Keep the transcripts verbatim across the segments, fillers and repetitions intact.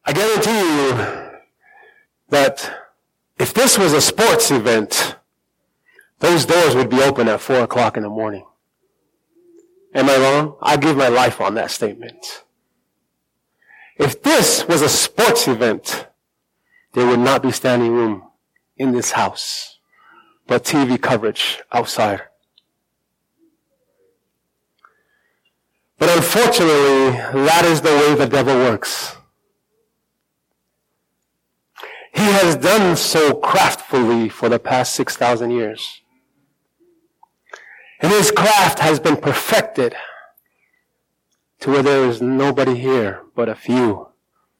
I guarantee you that if this was a sports event, those doors would be open at four o'clock in the morning. Am I wrong? I give my life on that statement. If this was a sports event, there would not be standing room in this house, but T V coverage outside. But unfortunately, that is the way the devil works. He has done so craftfully for the past six thousand years. And his craft has been perfected to where there is nobody here but a few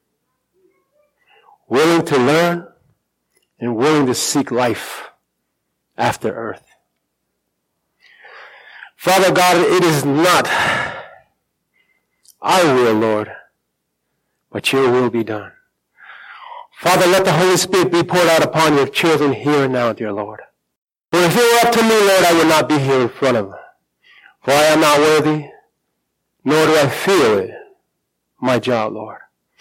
willing to learn and willing to seek life after earth. Father God, it is not our will, Lord, but your will be done. Father, let the Holy Spirit be poured out upon your children here and now, dear Lord. For if it were up to me, Lord, I would not be here in front of them. For I am not worthy, nor do I feel it, my job, Lord.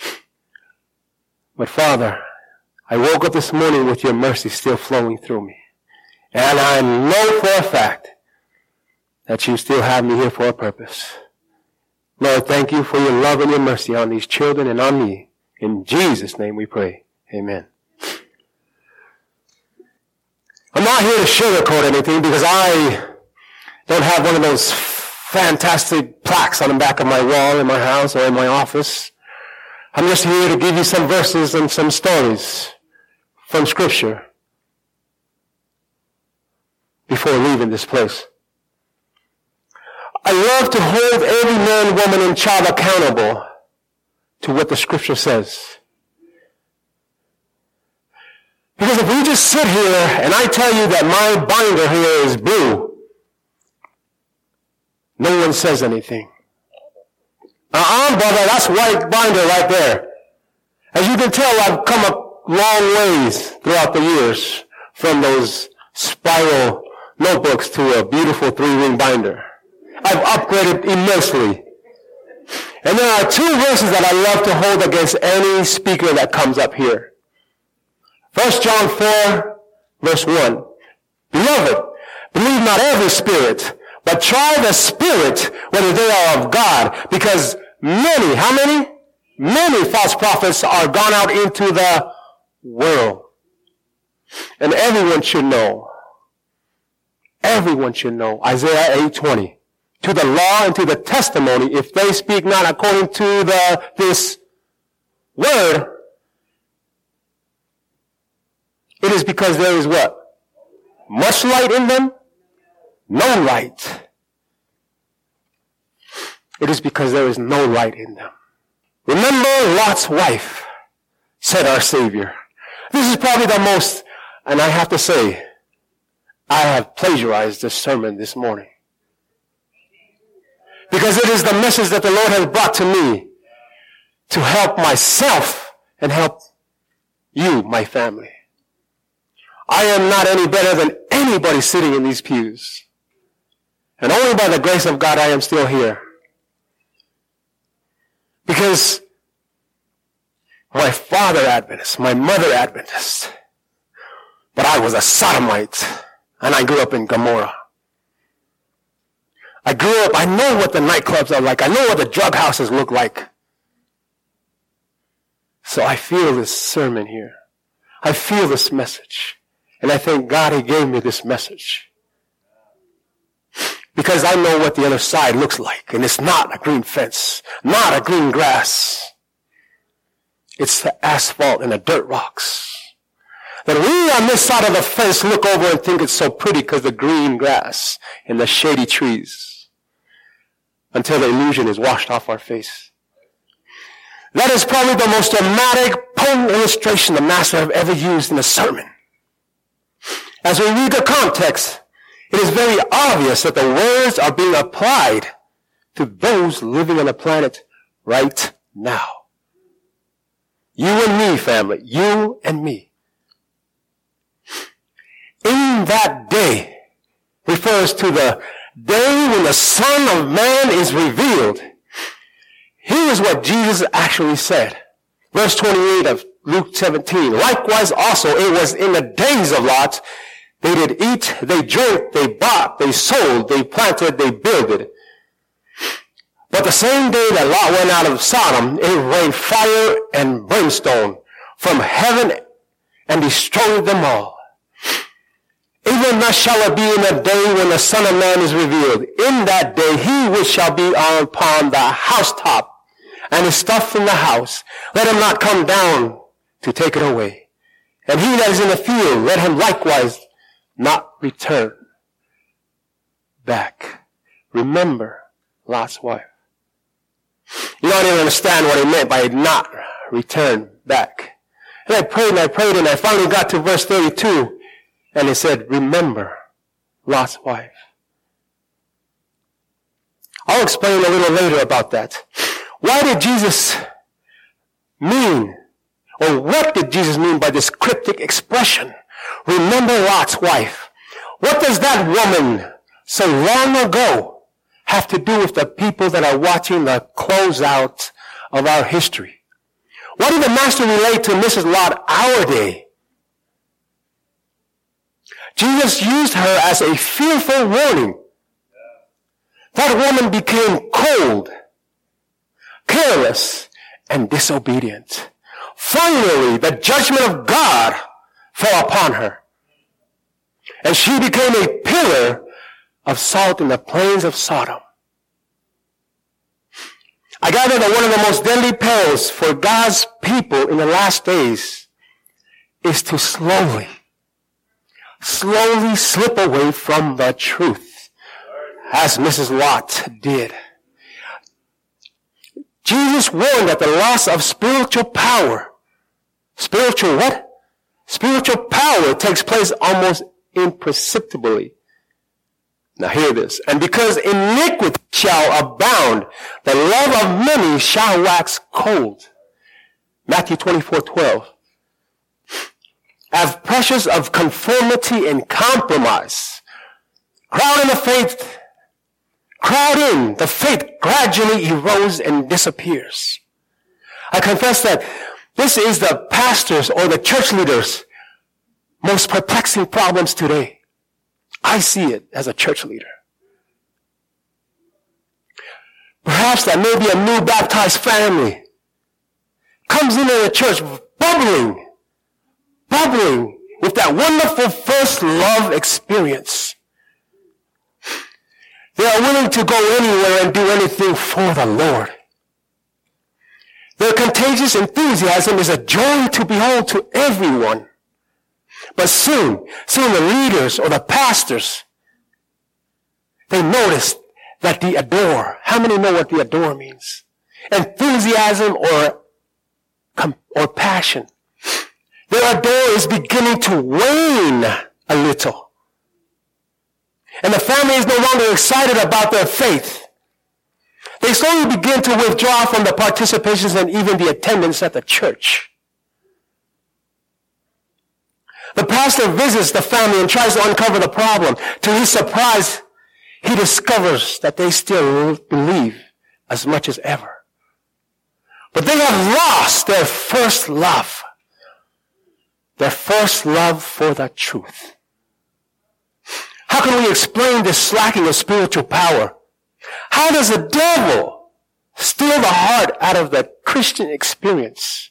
But Father, I woke up this morning with your mercy still flowing through me. And I know for a fact that you still have me here for a purpose. Lord, thank you for your love and your mercy on these children and on me. In Jesus' name we pray. Amen. I'm not here to sugarcoat anything because I don't have one of those fantastic plaques on the back of my wall in my house or in my office. I'm just here to give you some verses and some stories from Scripture before leaving this place. I love to hold every man, woman, and child accountable to what the Scripture says. Because if we just sit here and I tell you that my binder here is blue, no one says anything. Uh-uh, brother, that's white binder right there. As you can tell, I've come a long ways throughout the years from those spiral notebooks to a beautiful three-ring binder. I've upgraded immensely. And there are two verses that I love to hold against any speaker that comes up here. First John four, verse one. Beloved, believe not every spirit, but try the spirit whether they are of God. Because many, how many? Many false prophets are gone out into the world. And everyone should know. Everyone should know. Isaiah eight twenty. To the law and to the testimony, if they speak not according to the this word, it is because there is what? Much light in them? No light. It is because there is no light in them. Remember Lot's wife, said our Savior. This is probably the most, and I have to say, I have plagiarized this sermon this morning. Because it is the message that the Lord has brought to me to help myself and help you, my family. I am not any better than anybody sitting in these pews. And only by the grace of God I am still here. Because my father Adventist, my mother Adventist, but I was a sodomite and I grew up in Gomorrah. I grew up, I know what the nightclubs are like. I know what the drug houses look like. So I feel this sermon here. I feel this message. And I thank God he gave me this message. Because I know what the other side looks like. And it's not a green fence, not a green grass. It's the asphalt and the dirt rocks. That we on this side of the fence look over and think it's so pretty because the green grass and the shady trees. Until the illusion is washed off our face. That is probably the most dramatic, potent illustration the Master have ever used in a sermon. As we read the context, it is very obvious that the words are being applied to those living on the planet right now. You and me, family. You and me. In that day refers to the day when the Son of Man is revealed. Here is what Jesus actually said. Verse twenty-eight of Luke seventeen. Likewise also it was in the days of Lot. They did eat, they drank, they bought, they sold, they planted, they builded. But the same day that Lot went out of Sodom, it rained fire and brimstone from heaven and destroyed them all. Even thus shall it be in the day when the Son of Man is revealed. In that day he which shall be upon the housetop and is stuffed in the house, let him not come down to take it away. And he that is in the field, let him likewise not return back. Remember Lot's wife. You don't even understand what he meant by not return back. And I prayed and I prayed and I finally got to verse thirty-two and it said, remember Lot's wife. I'll explain a little later about that. Why did Jesus mean, or what did Jesus mean by this cryptic expression? Remember Lot's wife. What does that woman so long ago have to do with the people that are watching the closeout of our history? What did the Master relate to Missus Lot our day? Jesus used her as a fearful warning. That woman became cold, careless, and disobedient. Finally, the judgment of God fell upon her. And she became a pillar of salt in the plains of Sodom. I gather that one of the most deadly perils for God's people in the last days is to slowly, slowly slip away from the truth, as Missus Lot did. Jesus warned that the loss of spiritual power, spiritual what? Spiritual power takes place almost imperceptibly. Now hear this. And because iniquity shall abound, the love of many shall wax cold. Matthew twenty-four twelve. As pressures of conformity and compromise crowd in the faith, crowd in, the faith gradually erodes and disappears. I confess that this is the pastor's or the church leader's most perplexing problems today. I see it as a church leader. Perhaps that maybe a new baptized family comes into the church bubbling, bubbling with that wonderful first love experience. They are willing to go anywhere and do anything for the Lord. Their contagious enthusiasm is a joy to behold to everyone. But soon, soon the leaders or the pastors, they notice that the adore, how many know what the adore means? Enthusiasm or, or passion. Their adore is beginning to wane a little. And the family is no longer excited about their faith. They slowly begin to withdraw from the participations and even the attendance at the church. The pastor visits the family and tries to uncover the problem. To his surprise, he discovers that they still believe as much as ever. But they have lost their first love. Their first love for the truth. How can we explain this slacking of spiritual power? How does the devil steal the heart out of the Christian experience?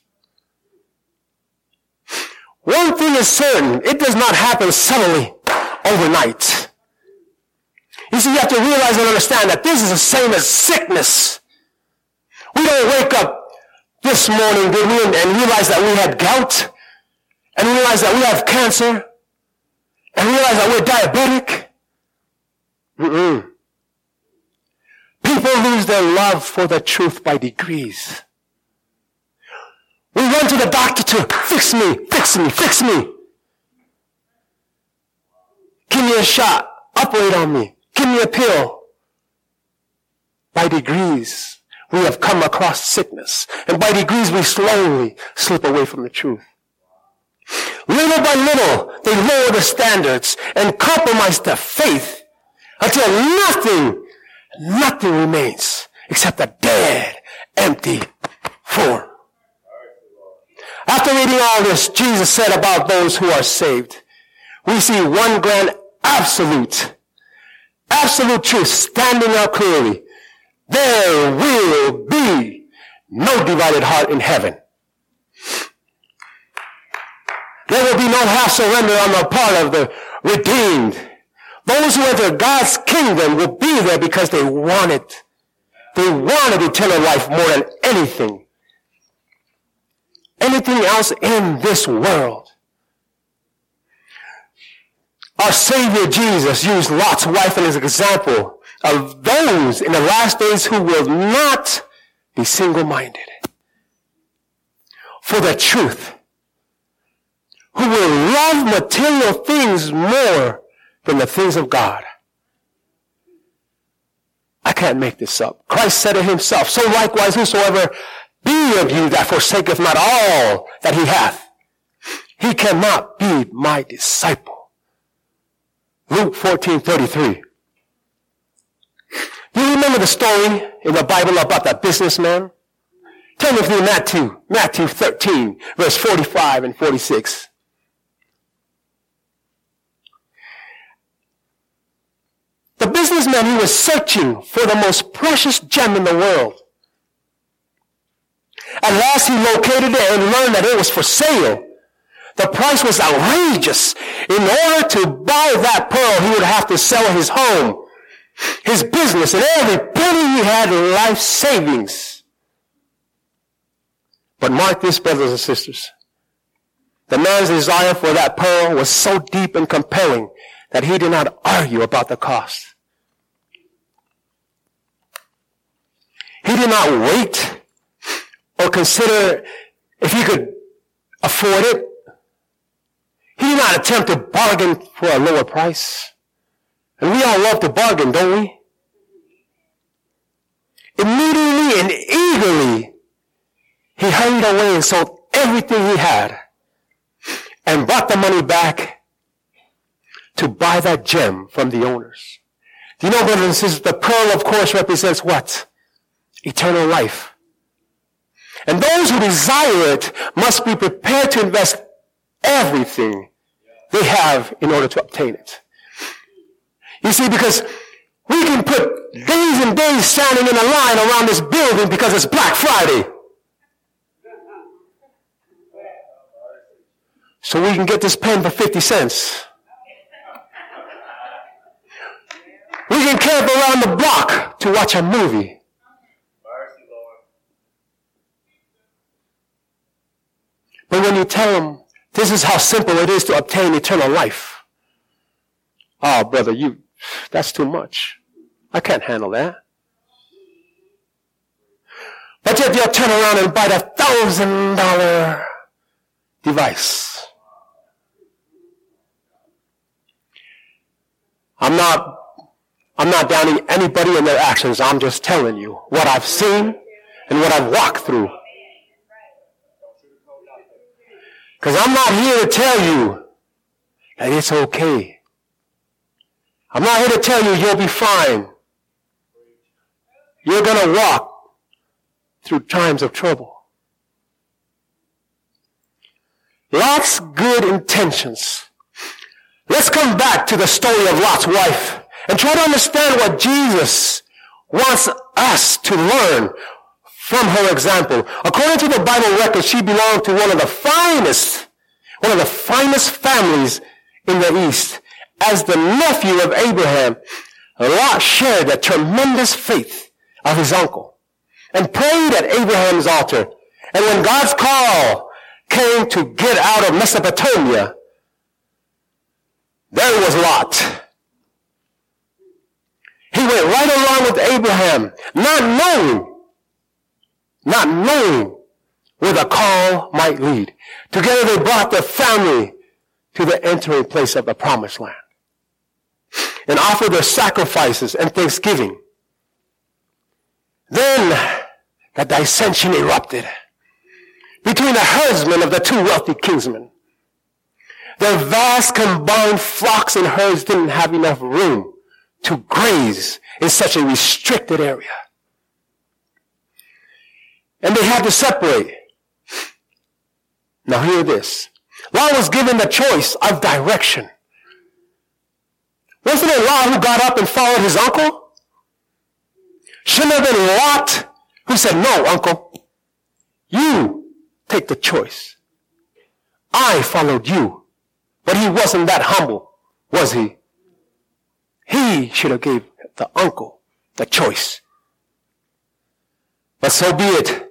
One thing is certain, it does not happen suddenly, overnight. You see, you have to realize and understand that this is the same as sickness. We don't wake up this morning, did we, and realize that we had gout, and realize that we have cancer, and realize that we're diabetic. Mm-mm. People lose their love for the truth by degrees. We run to the doctor to fix me, fix me, fix me. Give me a shot, operate on me, give me a pill. By degrees, we have come across sickness. And by degrees, we slowly slip away from the truth. Little by little, they lower the standards and compromise their faith until nothing, nothing remains except a dead, empty form. After reading all this, Jesus said about those who are saved, we see one grand absolute, absolute truth standing out clearly. There will be no divided heart in heaven. There will be no half surrender on the part of the redeemed. Those who enter God's kingdom will be there because they want it. They wanted eternal life more than anything. Anything else in this world. Our Savior Jesus used Lot's wife as an example of those in the last days who will not be single-minded for the truth, who will love material things more than the things of God. I can't make this up. Christ said it himself, so likewise whosoever be of you that forsaketh not all that he hath, he cannot be my disciple. Luke fourteen thirty-three. Do you remember the story in the Bible about that businessman? Turn with me to Matthew, Matthew thirteen, verse forty-five and forty-six. The businessman, he was searching for the most precious gem in the world. At last he located it and learned that it was for sale. The price was outrageous. In order to buy that pearl, he would have to sell his home, his business, and every penny he had in life savings. But mark this, brothers and sisters. The man's desire for that pearl was so deep and compelling that he did not argue about the cost. He did not wait or consider if he could afford it. He did not attempt to bargain for a lower price. And we all love to bargain, don't we? Immediately and eagerly, he hurried away and sold everything he had and brought the money back to buy that gem from the owners. Do you know, brothers and sisters, the pearl, of course, represents what? Eternal life. And those who desire it must be prepared to invest everything they have in order to obtain it. You see, because we can put days and days standing in a line around this building because it's Black Friday. So we can get this pen for fifty cents. We can camp around the block to watch a movie. But when you tell them, this is how simple it is to obtain eternal life. Oh, brother, you, that's too much. I can't handle that. But yet they'll turn around and buy that thousand dollar device. I'm not, I'm not downing anybody in their actions. I'm just telling you what I've seen and what I've walked through. Because I'm not here to tell you that it's okay. I'm not here to tell you you'll be fine. You're going to walk through times of trouble. Lot's good intentions. Let's come back to the story of Lot's wife and try to understand what Jesus wants us to learn from her example. According to the Bible record, she belonged to one of the finest, one of the finest families in the East. As the nephew of Abraham, Lot shared the tremendous faith of his uncle and prayed at Abraham's altar. And when God's call came to get out of Mesopotamia, there was Lot. He went right along with Abraham, not knowing Not knowing where the call might lead. Together they brought their family to the entering place of the promised land and offered their sacrifices and thanksgiving. Then the dissension erupted between the herdsmen of the two wealthy kinsmen. Their vast combined flocks and herds didn't have enough room to graze in such a restricted area. And they had to separate. Now hear this. Lot was given the choice of direction. Wasn't it Lot who got up and followed his uncle? Shouldn't have been Lot who said, no, uncle, you take the choice. I followed you. But he wasn't that humble, was he? He should have gave the uncle the choice. But so be it.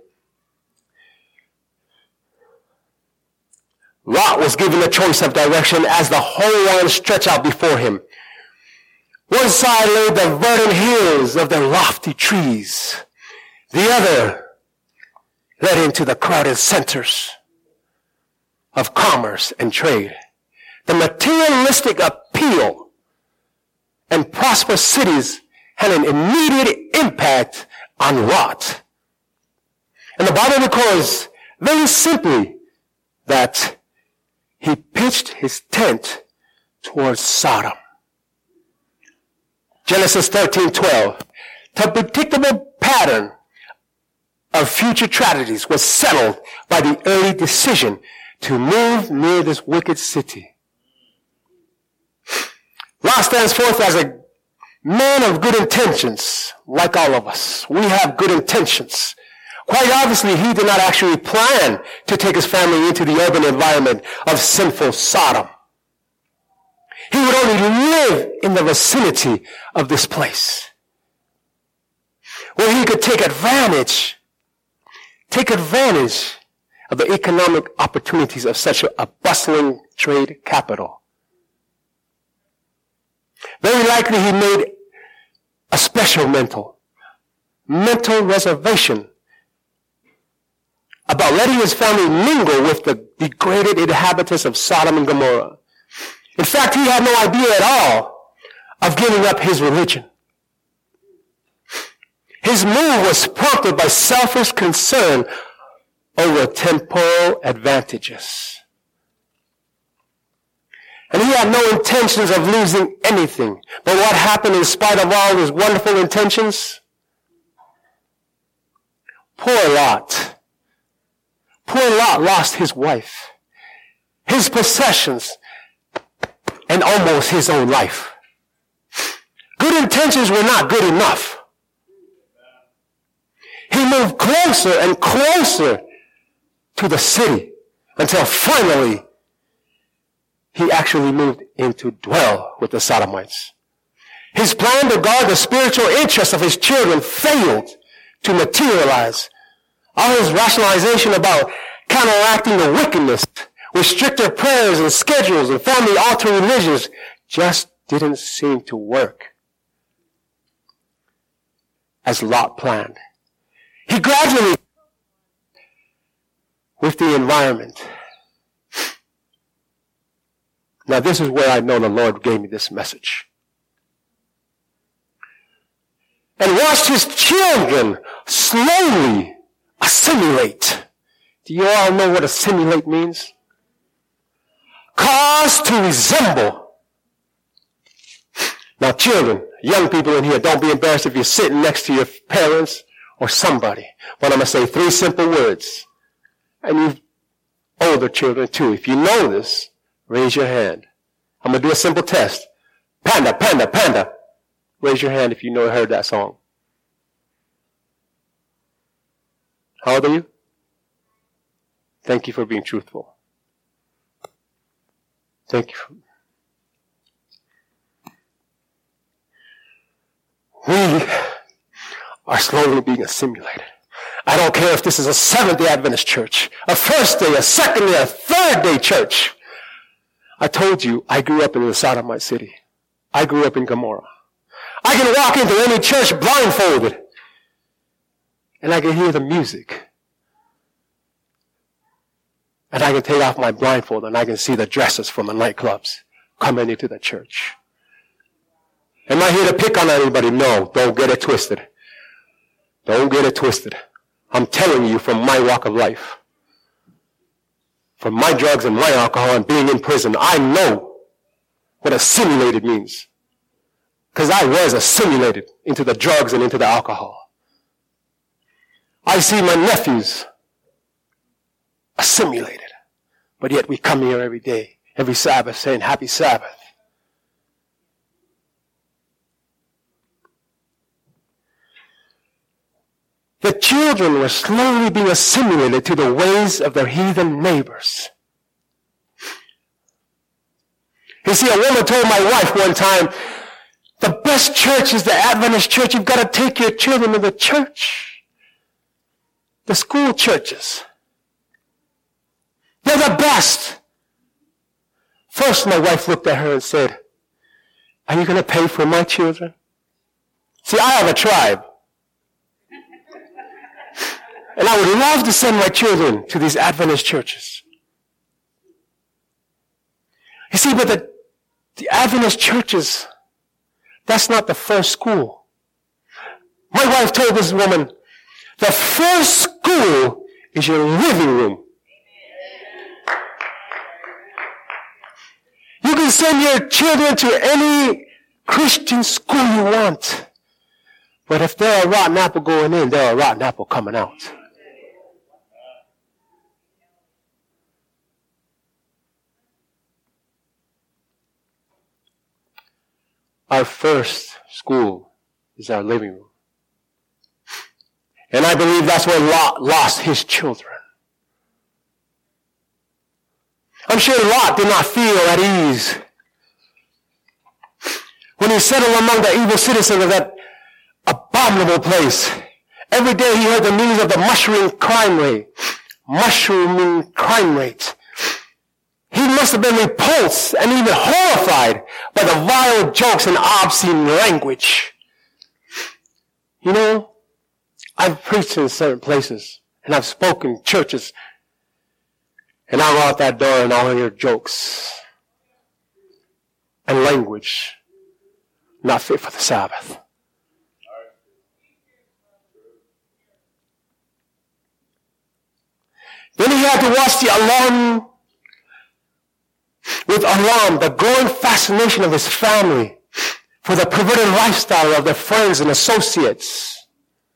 Lot was given the choice of direction as the whole land stretched out before him. One side lay the verdant hills of the lofty trees. The other led into the crowded centers of commerce and trade. The materialistic appeal and prosperous cities had an immediate impact on Lot. And the Bible records very simply that he pitched his tent towards Sodom. Genesis thirteen twelve. The predictable pattern of future tragedies was settled by the early decision to move near this wicked city. Lot stands forth as a man of good intentions, like all of us. We have good intentions. Quite obviously, he did not actually plan to take his family into the urban environment of sinful Sodom. He would only live in the vicinity of this place, where he could take advantage, take advantage of the economic opportunities of such a, a bustling trade capital. Very likely he made a special mental, mental reservation about letting his family mingle with the degraded inhabitants of Sodom and Gomorrah. In fact, he had no idea at all of giving up his religion. His move was prompted by selfish concern over temporal advantages. And he had no intentions of losing anything. But what happened in spite of all his wonderful intentions? Poor Lot. Poor Lot lost his wife, his possessions, and almost his own life. Good intentions were not good enough. He moved closer and closer to the city until finally he actually moved in to dwell with the Sodomites. His plan to guard the spiritual interests of his children failed to materialize. All his rationalization about counteracting the wickedness with stricter prayers and schedules and family-altering religions just didn't seem to work as Lot planned. He gradually, with the environment. Now this is where I know the Lord gave me this message. And watched his children slowly assimilate. Do you all know what assimilate means? Cause to resemble. Now children, young people in here, don't be embarrassed if you're sitting next to your parents or somebody. But I'm going to say three simple words. And you older children too. If you know this, raise your hand. I'm going to do a simple test. Panda, panda, panda. Raise your hand if you know heard that song. How old are you? Thank you for being truthful. Thank you. We are slowly being assimilated. I don't care if this is a Seventh-day Adventist church, a first day, a second day, a third day church. I told you I grew up in the Sodomite city. I grew up in Gomorrah. I can walk into any church blindfolded and I can hear the music. And I can take off my blindfold and I can see the dresses from the nightclubs coming into the church. Am I here to pick on anybody? No, don't get it twisted. Don't get it twisted. I'm telling you from my walk of life, from my drugs and my alcohol and being in prison, I know what assimilated means. Because I was assimilated into the drugs and into the alcohol. I see my nephews assimilated. But yet we come here every day, every Sabbath, saying happy Sabbath. The children were slowly being assimilated to the ways of their heathen neighbors. You see, a woman told my wife one time, the best church is the Adventist church. You've got to take your children to the church. The school churches. They're the best. First, my wife looked at her and said, are you going to pay for my children? See, I have a tribe. And I would love to send my children to these Adventist churches. You see, but the, the Adventist churches, that's not the first school. My wife told this woman, the first school is your living room. You can send your children to any Christian school you want. But if they're a rotten apple going in, they're a rotten apple coming out. Our first school is our living room. And I believe that's where Lot lost his children. I'm sure Lot did not feel at ease when he settled among the evil citizens of that abominable place. Every day he heard the news of the mushrooming crime rate. Mushrooming crime rate. He must have been repulsed and even horrified by the vile jokes and obscene language. You know, I've preached in certain places, and I've spoken in churches, and I go out that door and I'll hear jokes and language not fit for the Sabbath. Then he had to watch the alarm, with alarm, the growing fascination of his family for the perverted lifestyle of their friends and associates.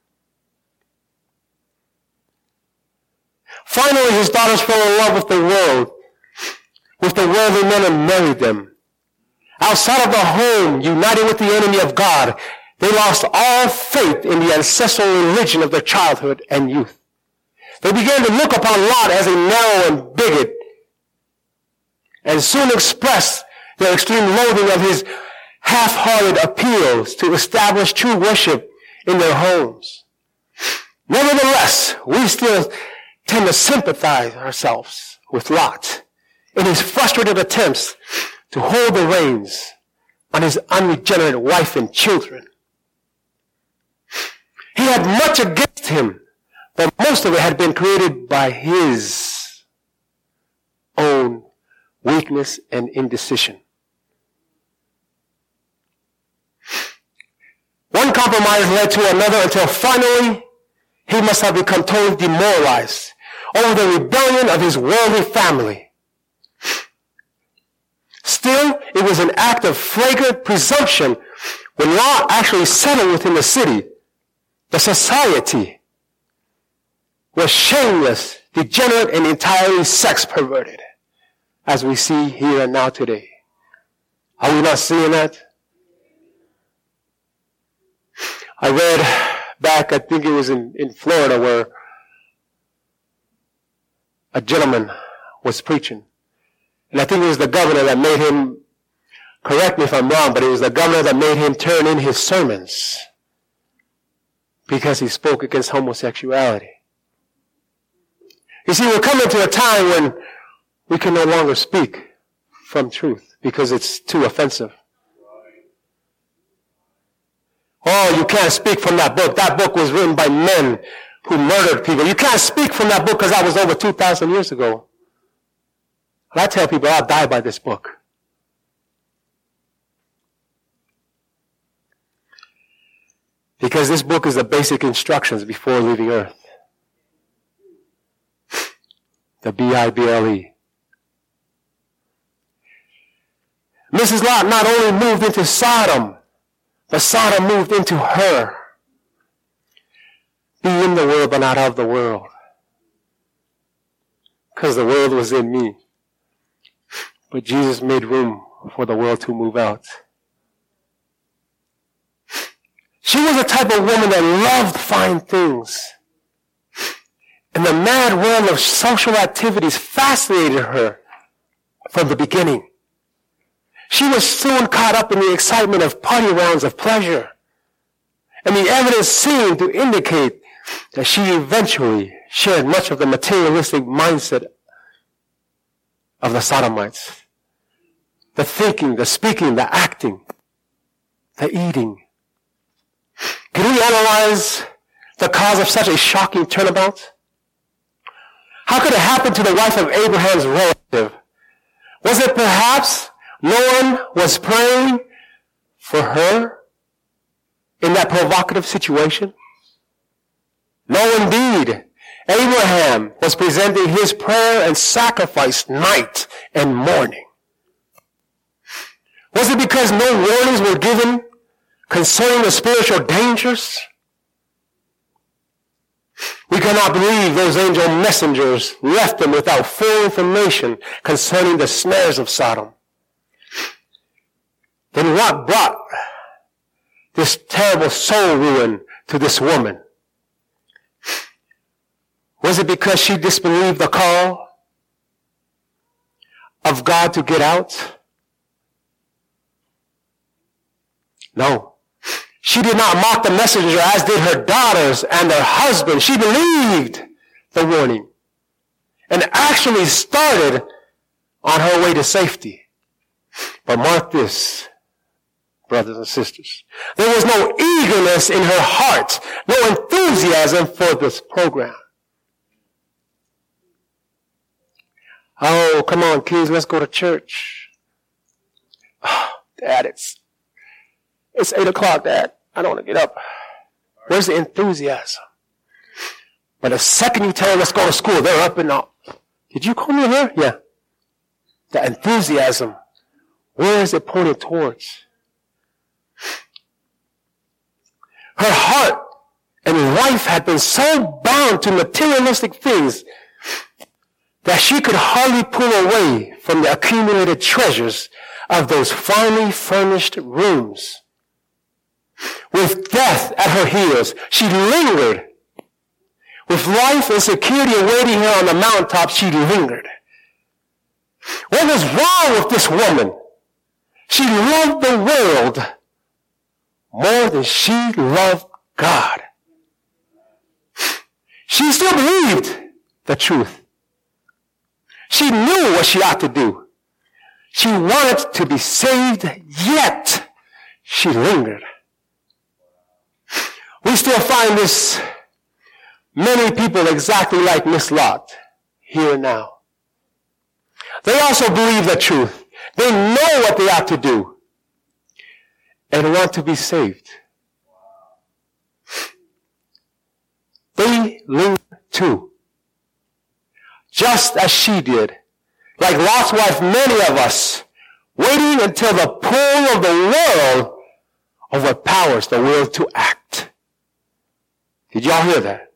Finally, his daughters fell in love with the world, with the worldly men, and married them. Outside of the home, united with the enemy of God, they lost all faith in the ancestral religion of their childhood and youth. They began to look upon Lot as a narrow and bigot, and soon expressed their extreme loathing of his half-hearted appeals to establish true worship in their homes. Nevertheless, we still tend to sympathize ourselves with Lot in his frustrated attempts to hold the reins on his unregenerate wife and children. He had much against him, but most of it had been created by his own weakness and indecision. One compromise led to another until finally he must have become totally demoralized over the rebellion of his worldly family. Still, it was an act of flagrant presumption when Lot actually settled within the city. The society was shameless, degenerate, and entirely sex perverted, as we see here and now today. Are we not seeing that? I read back, I think it was in, in Florida, where a gentleman was preaching. And I think it was the governor that made him, correct me if I'm wrong, but it was the governor that made him turn in his sermons because he spoke against homosexuality. You see, we're coming to a time when we can no longer speak from truth because it's too offensive. Oh, you can't speak from that book. That book was written by men who murdered people. You can't speak from that book because that was over two thousand years ago. And I tell people, I'll die by this book. Because this book is the basic instructions before leaving earth. The B I B L E. Missus Lot not only moved into Sodom, but Sodom moved into her. Be in the world, but not of the world. Because the world was in me. But Jesus made room for the world to move out. She was a type of woman that loved fine things. And the mad world of social activities fascinated her from the beginning. She was soon caught up in the excitement of party rounds of pleasure. And the evidence seemed to indicate that she eventually shared much of the materialistic mindset of the Sodomites. The thinking, the speaking, the acting, the eating. Can we analyze the cause of such a shocking turnabout? How could it happen to the wife of Abraham's relative? Was it perhaps no one was praying for her in that provocative situation? No, indeed. Abraham was presenting his prayer and sacrifice night and morning. Was it because no warnings were given concerning the spiritual dangers? We cannot believe those angel messengers left them without full information concerning the snares of Sodom. Then what brought this terrible soul ruin to this woman? Was it because she disbelieved the call of God to get out? No. She did not mock the messenger as did her daughters and her husband. She believed the warning and actually started on her way to safety. But mark this, brothers and sisters. There was no eagerness in her heart, no enthusiasm for this program. Oh, come on, kids, let's go to church. Oh, Dad, it's, it's eight o'clock, Dad. I don't want to get up. Where's the enthusiasm? But the second you tell them, let's go to school, they're up and up. Did you call me here? Yeah. The enthusiasm. Where is it pointed towards? Her heart and life had been so bound to materialistic things that she could hardly pull away from the accumulated treasures of those finely furnished rooms. With death at her heels, she lingered. With life and security awaiting her on the mountaintop, she lingered. What was wrong with this woman? She loved the world more than she loved God. She still believed the truth. She knew what she ought to do. She wanted to be saved, yet she lingered. We still find this many people exactly like Miss Lot here and now. They also believe the truth. They know what they ought to do and want to be saved. They linger too, just as she did. Like Lot's wife, many of us, waiting until the pull of the world overpowers the will to act. Did y'all hear that?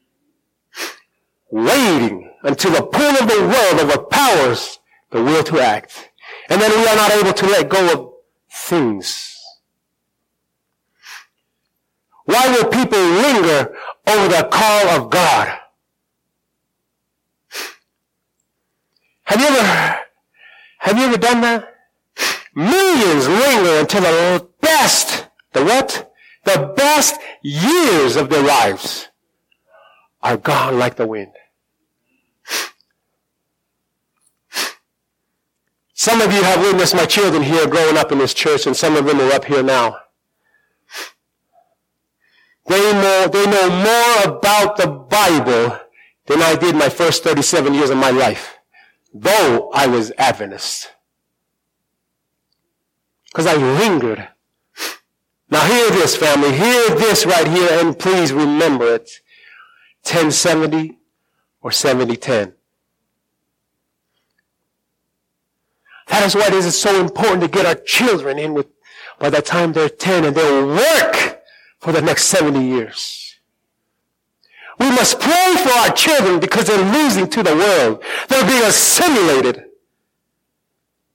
Waiting until the pull of the world overpowers the will to act. And then we are not able to let go of things. Why will people linger over the call of God? Have you ever, have you ever done that? Millions linger until the best, the what? The best years of their lives are gone like the wind. Some of you have witnessed my children here growing up in this church, and some of them are up here now. They know, they know more about the Bible than I did my first thirty-seven years of my life, though I was Adventist. Because I lingered. Now hear this, family. Hear this right here, and please remember it. ten seventy or seventy ten. That is why it is so important to get our children in with by the time they're ten, and they'll work for the next seventy years. We must pray for our children because they're losing to the world. They're being assimilated.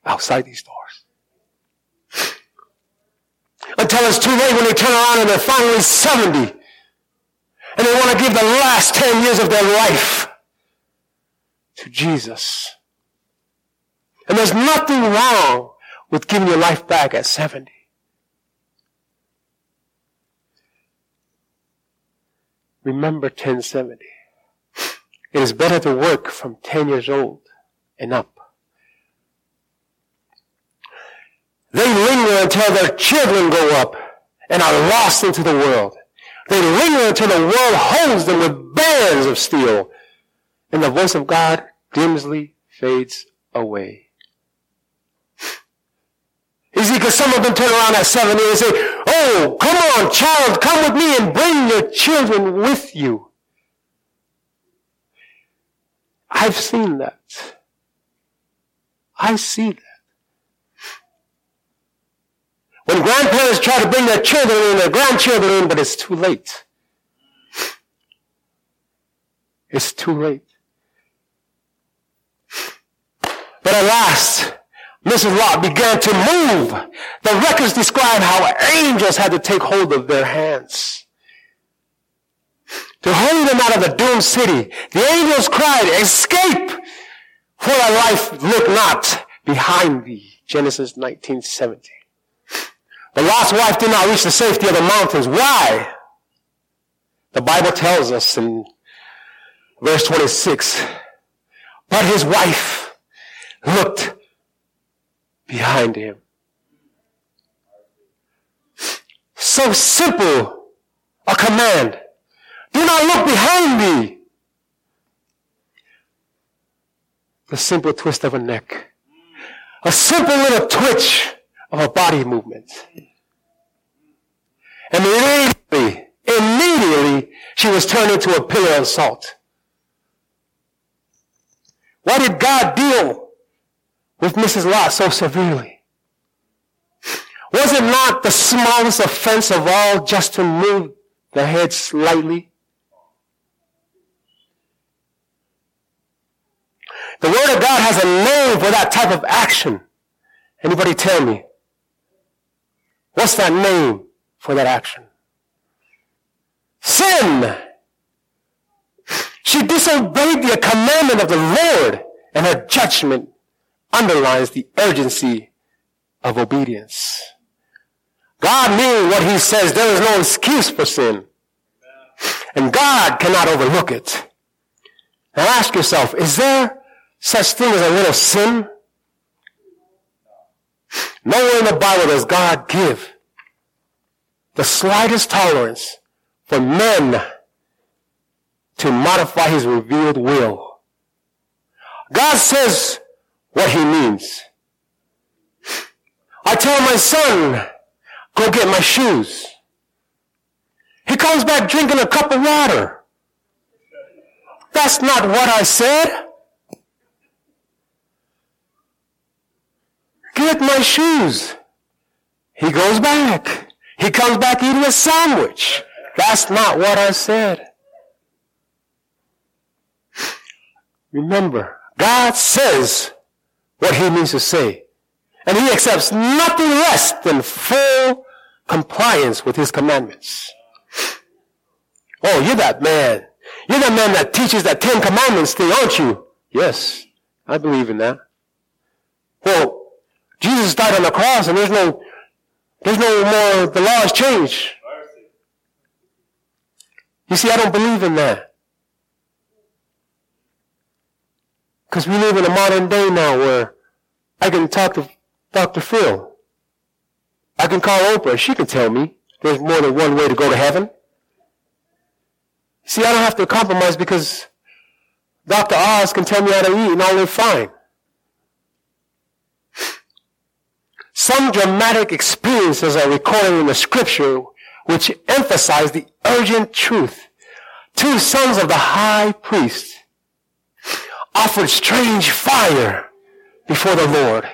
outside these doors. Until it's too late when they turn around and they're finally seventy. And they want to give the last ten years of their life to Jesus. And there's nothing wrong with giving your life back at seventy. Remember ten seventy. It is better to work from ten years old and up. They linger until their children grow up and are lost into the world. They linger until the world holds them with bands of steel, and the voice of God dimly fades away. You see, because some of them turn around at seventy and say, oh, come on, child, come with me and bring your children with you. I've seen that. I see that. When grandparents try to bring their children in, their grandchildren in, but it's too late. It's too late. But at last, Missus Lot began to move. The records describe how angels had to take hold of their hands to hold them out of the doomed city. The angels cried, escape, for thy life look not behind thee. Genesis nineteen seventeen. But Lot's wife did not reach the safety of the mountains. Why? The Bible tells us in verse twenty-six, but his wife looked behind him. So simple a command. Do not look behind thee. The simple twist of a neck. A simple little twitch of a body movement. And immediately, immediately, she was turned into a pillar of salt. Why did God deal with Missus Lot so severely? Was it not the smallest offense of all just to move the head slightly? The Word of God has a name for that type of action. Anybody tell me? What's that name for that action? Sin. She disobeyed the commandment of the Lord, and her judgment underlines the urgency of obedience. God knew what he says. There is no excuse for sin. And God cannot overlook it. Now ask yourself, is there such thing as a little sin? Nowhere in the Bible does God give the slightest tolerance for men to modify his revealed will. God says what he means. I tell my son, go get my shoes. He comes back drinking a cup of water. That's not what I said. Get my shoes. He goes back. He comes back eating a sandwich. That's not what I said. Remember, God says what he means to say. And he accepts nothing less than full compliance with his commandments. Oh, you're that man. You're that man that teaches that Ten Commandments thing, aren't you? Yes, I believe in that. Well, Jesus died on the cross and there's no, there's no more, the law has changed. You see, I don't believe in that. Because we live in a modern day now where I can talk to Doctor Phil. I can call Oprah. She can tell me there's more than one way to go to heaven. See, I don't have to compromise because Doctor Oz can tell me how to eat and I'll live fine. Some dramatic experiences are recorded in the scripture which emphasize the urgent truth. Two sons of the high priest offered strange fire before the Lord.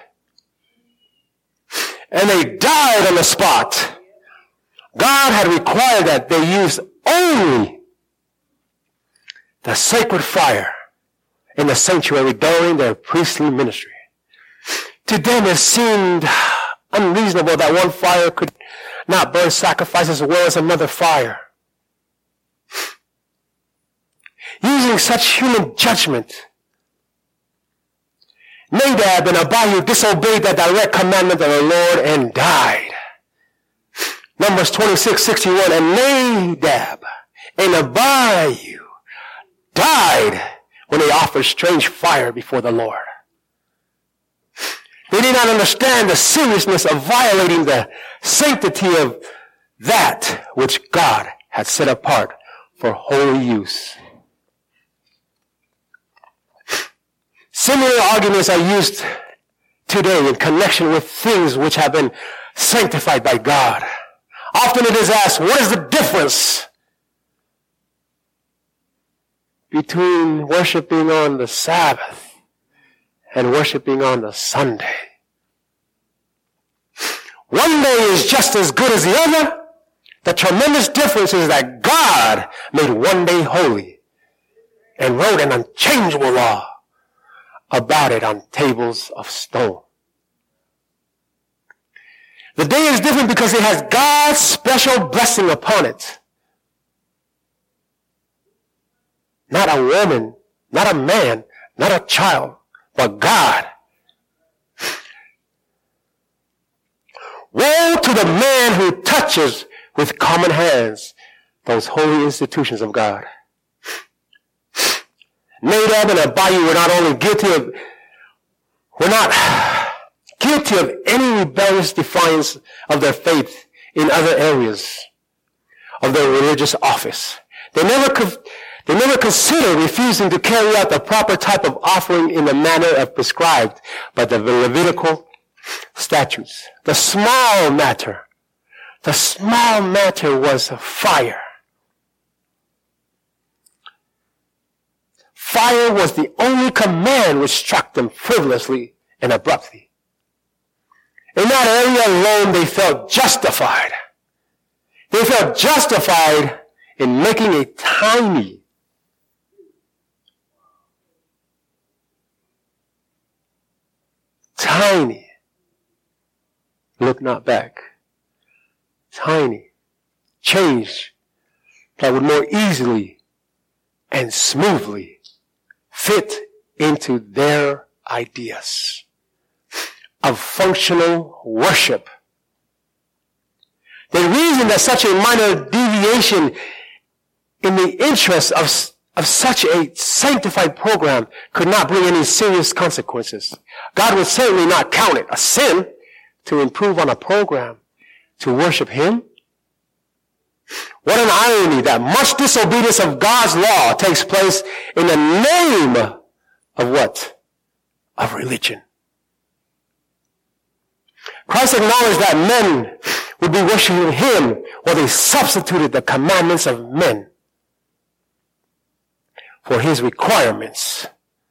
And they died on the spot. God had required that they use only the sacred fire in the sanctuary during their priestly ministry. To them it seemed unreasonable that one fire could not burn sacrifices as well as another fire. Using such human judgment, Nadab and Abihu disobeyed the direct commandment of the Lord and died. Numbers twenty-six sixty-one, and Nadab and Abihu died when they offered strange fire before the Lord. They did not understand the seriousness of violating the sanctity of that which God had set apart for holy use. Similar arguments are used today in connection with things which have been sanctified by God. Often it is asked, what is the difference between worshiping on the Sabbath and worshiping on the Sunday? One day is just as good as the other. The tremendous difference is that God made one day holy and wrote an unchangeable law about it on tables of stone. The day is different because it has God's special blessing upon it. Not a woman, not a man, not a child, but God. Woe to the man who touches with common hands those holy institutions of God. Nadab and Abihu were not only guilty of, were not guilty of any rebellious defiance of their faith in other areas of their religious office. They never could, they never considered refusing to carry out the proper type of offering in the manner of prescribed by the Levitical statutes. The small matter, the small matter was fire. Fire was the only command which struck them frivolously and abruptly. In that area alone, they felt justified. They felt justified in making a tiny, tiny, look not back, tiny change that would more easily and smoothly fit into their ideas of functional worship. They reasoned that such a minor deviation in the interest of, of such a sanctified program could not bring any serious consequences. God would certainly not count it a sin to improve on a program to worship Him. What an irony that much disobedience of God's law takes place in the name of what? Of religion. Christ acknowledged that men would be worshiping Him while they substituted the commandments of men for His requirements.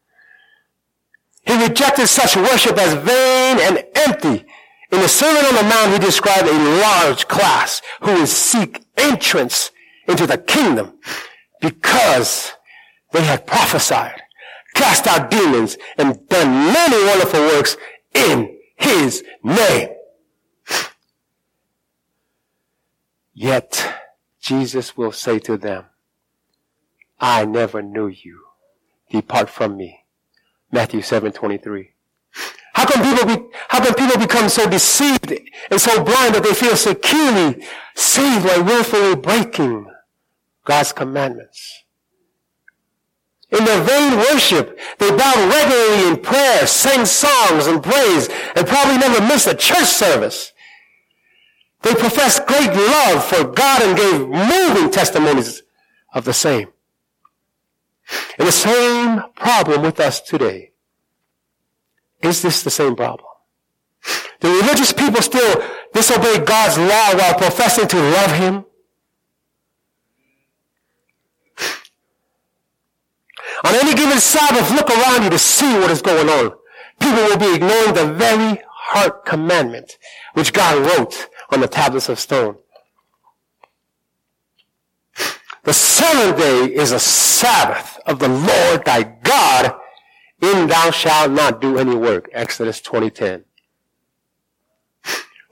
He rejected such worship as vain and empty. In the Sermon on the Mount, He described a large class who would seek entrance into the kingdom because they had prophesied, cast out demons, and done many wonderful works in His name. Yet Jesus will say to them, I never knew you. Depart from me. Matthew seven twenty-three. How can people be, how can people become so deceived and so blind that they feel securely saved by willfully breaking God's commandments? In their vain worship, they bowed regularly in prayer, sang songs and praise, and probably never missed a church service. They professed great love for God and gave moving testimonies of the same. And the same problem with us today. Is this the same problem? Do religious people still disobey God's law while professing to love Him? On any given Sabbath, look around you to see what is going on. People will be ignoring the very heart commandment which God wrote on the tablets of stone. The seventh day is a Sabbath of the Lord thy God. In thou shalt not do any work. Exodus twenty ten.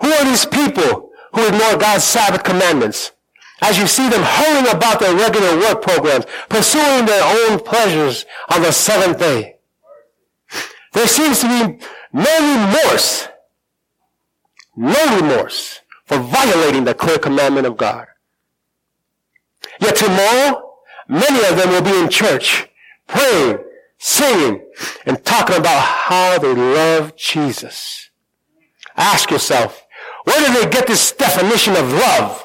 Who are these people who ignore God's Sabbath commandments? As you see them hurrying about their regular work programs, pursuing their own pleasures on the seventh day. There seems to be no remorse, no remorse for violating the clear commandment of God. Yet tomorrow, many of them will be in church, praying, singing, and talking about how they love Jesus. Ask yourself, where did they get this definition of love?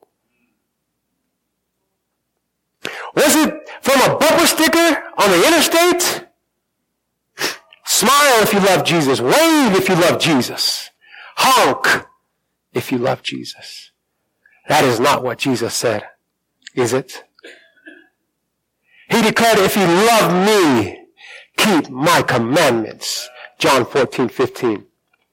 Was it from a bumper sticker on the interstate? Smile if you love Jesus. Wave if you love Jesus. Honk if you love Jesus. That is not what Jesus said, is it? He declared, if you love me, keep my commandments. John fourteen fifteen.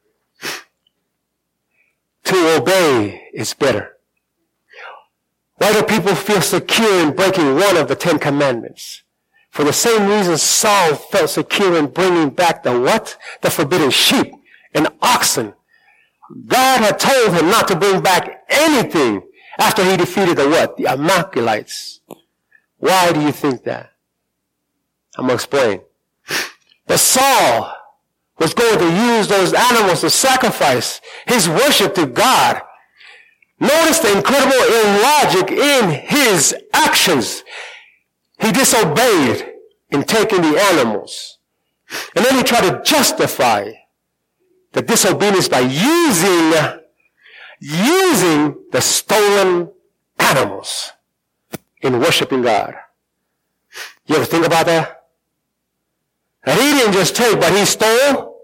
To obey is better. Why do people feel secure in breaking one of the Ten Commandments? For the same reason Saul felt secure in bringing back the what? The forbidden sheep and oxen. God had told him not to bring back anything after he defeated the what? The Amalekites. Why do you think that? I'm going to explain. But Saul was going to use those animals to sacrifice his worship to God. Notice the incredible illogic in his actions. He disobeyed in taking the animals. And then he tried to justify the disobedience by using, using the stolen animals in worshiping God. You ever think about that? That he didn't just take, but he stole.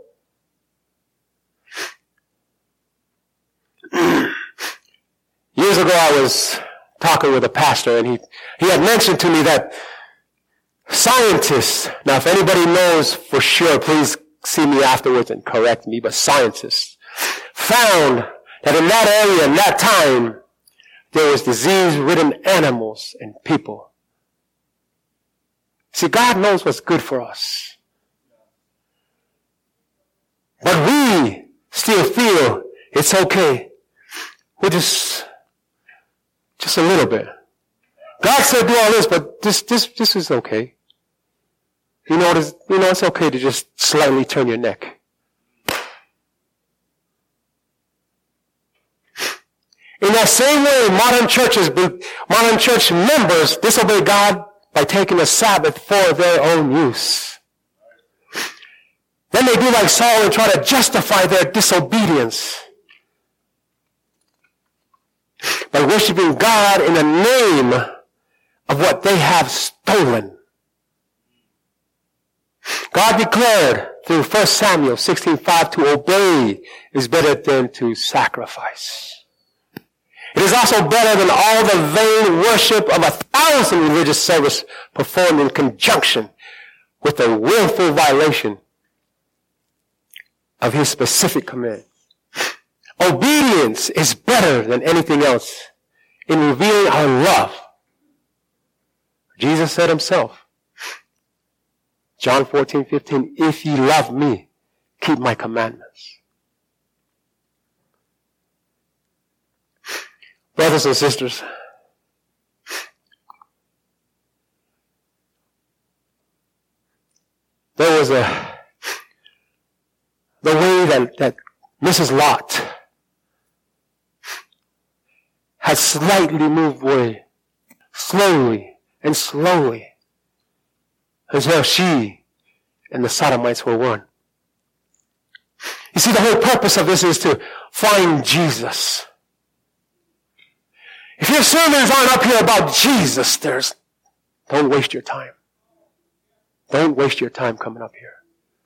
Years ago, I was talking with a pastor, and he, he had mentioned to me that scientists, now if anybody knows for sure, please see me afterwards and correct me, but scientists found that in that area, in that time, there was disease-ridden animals and people. See, God knows what's good for us. But we still feel it's okay. We just... Just a little bit. God said do all this, but this, this, this is okay. You know, it's, you know, it's okay to just slightly turn your neck. In that same way, modern churches, modern church members disobey God by taking the Sabbath for their own use. Then they do like Saul and try to justify their disobedience by worshiping God in the name of what they have stolen. God declared through First Samuel sixteen five to obey is better than to sacrifice. It is also better than all the vain worship of a thousand religious services performed in conjunction with a willful violation of his specific command. Obedience is better than anything else in revealing our love. Jesus said himself, John fourteen fifteen, if ye love me, keep my commandments. Brothers and sisters, there was a, the way that, that Missus Lot had slightly moved away, slowly and slowly, until she and the Sodomites were one. You see, the whole purpose of this is to find Jesus. If your sermons aren't up here about Jesus, there's, don't waste your time. Don't waste your time coming up here.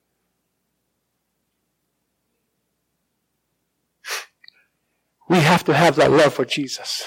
We have to have that love for Jesus.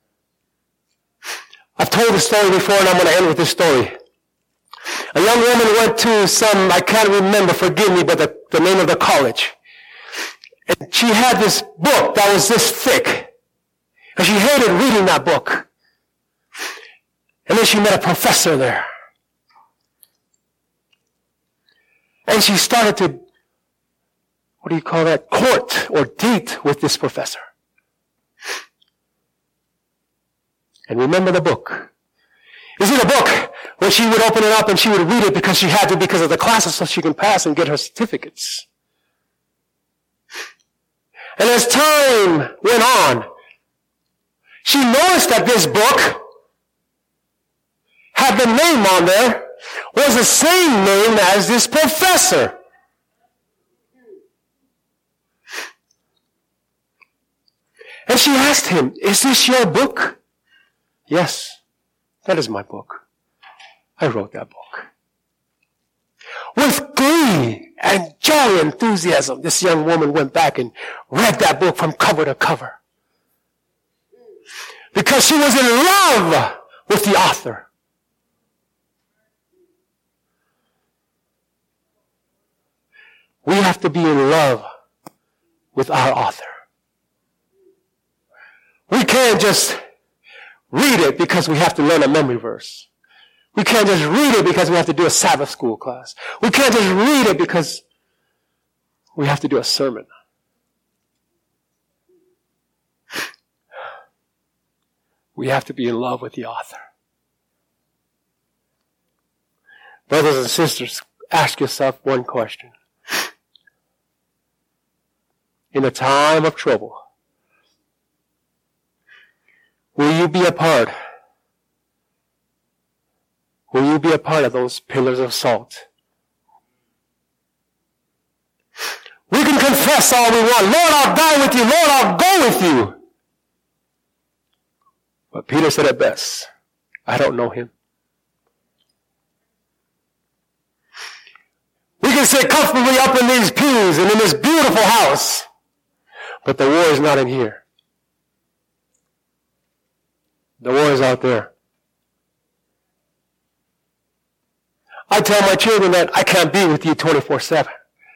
I've told this story before, and I'm going to end with this story. A young woman went to some, I can't remember, forgive me, but the, the name of the college. And she had this book that was this thick. And she hated reading that book. And then she met a professor there. And she started to what do you call that, court or date with this professor. And remember the book. Is it a book where she would open it up and she would read it because she had to because of the classes so she can pass and get her certificates. And as time went on, she noticed that this book had the name on there, was the same name as this professor. And she asked him, is this your book? Yes, that is my book. I wrote that book. With glee and joy and enthusiasm, this young woman went back and read that book from cover to cover. Because she was in love with the author. We have to be in love with our author. We can't just read it because we have to learn a memory verse. We can't just read it because we have to do a Sabbath school class. We can't just read it because we have to do a sermon. We have to be in love with the author. Brothers and sisters, ask yourself one question. In a time of trouble, will you be a part? Will you be a part of those pillars of salt? We can confess all we want. Lord, I'll die with you. Lord, I'll go with you. But Peter said it best. I don't know him. We can sit comfortably up in these pews and in this beautiful house, but the war is not in here. The war is out there. I tell my children that I can't be with you twenty-four seven.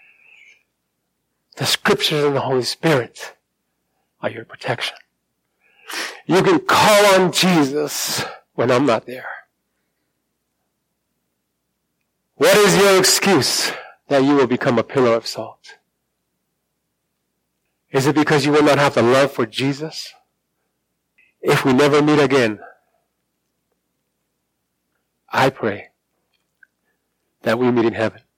The scriptures and the Holy Spirit are your protection. You can call on Jesus when I'm not there. What is your excuse that you will become a pillar of salt? Is it because you will not have the love for Jesus? If we never meet again, I pray that we meet in heaven.